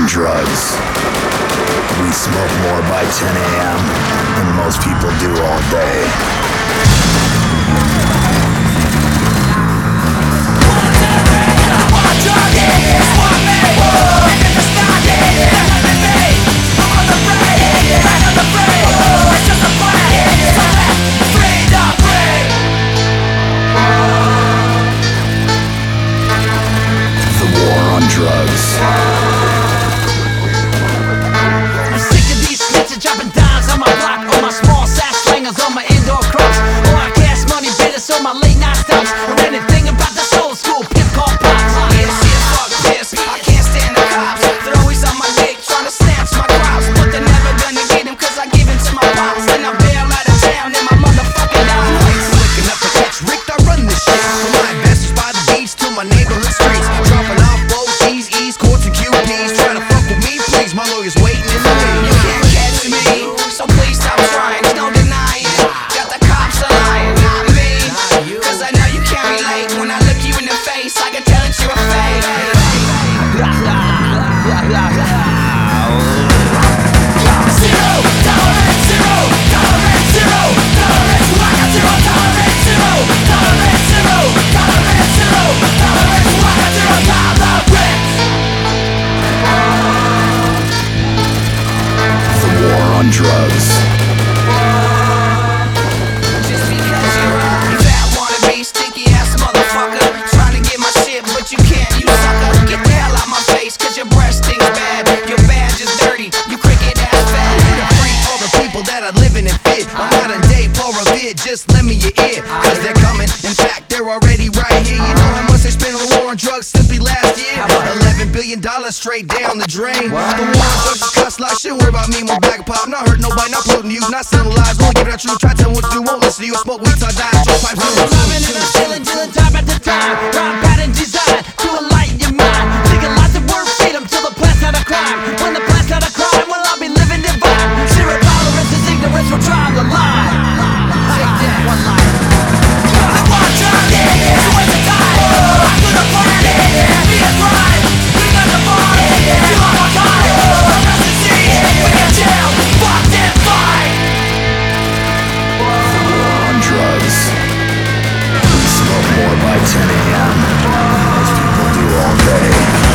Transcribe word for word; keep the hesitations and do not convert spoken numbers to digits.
on drugs. We smoke more by ten a m than most people do all day. Drugs. I'm sick of these snitches dropping dimes on my block, on my small sack slingers, on my indoor crops, on my cash money bidders, on my late night stops, or anything about this old school pimp called pops. Yeah, shit, fuck this, I can't stand the cops. They're always on my dick trying to snatch my crops, but they're never gonna get him cause I give in to my pops. Then I bail out of town in my motherfucking house. I ain't slick enough to catch Rick, I run this shit. From my investors by the beach to my neighborhood streets, dropping off both E's, E's, courts and Q Ps. Trying to fuck with me, please, my lawyer's waiting in the wing. You can't catch me, so please stop trying, there's no denying. Got the cops are lying, not me, cause I know you can't relate. When I look you in the face, I can tell that you're a fake. Zero tolerance, zero tolerance, zero tolerance. I got zero tolerance, zero tolerance, zero tolerance, zero tolerance. I got zero tolerance. The war on drugs. Just because you're a fat wannabe, sticky ass motherfucker, trying to get my shit, but you can't, you sucker. Get the hell out my face, cause your breath stinks bad. Your badge is dirty, you cricket ass fat. Free all the people that are living in fear. I'm not a day for a vid, just lend me your ear, cause they're coming. In fact, they're already right here. You know how much they spent on the war on drugs simply last year? Eleven billion dollars straight down the drain. The war on drugs is cuss like shit. Worry about me, my bag of pop. Not hurt nobody, not polluting you, not selling lies. Only giving out truth, try to tell them what to do. Won't listen to you. I smoke weed till I die. Stroke pipe I'm driving and I'm chilling till the top at the time. Rhyme pattern design to enlighten your mind. Thinking lots of word freedom till the plant's not a crime. When the plant's not a crime, well I'll be living divine. Zero tolerance is ignorance, we're trying to lie. Take that one line. I want drugs, so where's the time? I could have planned it, be a crime. We got the bar, you on my time. From residency, we get jailed, fucked and fine. The war on drugs. We smoke more by ten a m than most people do all day.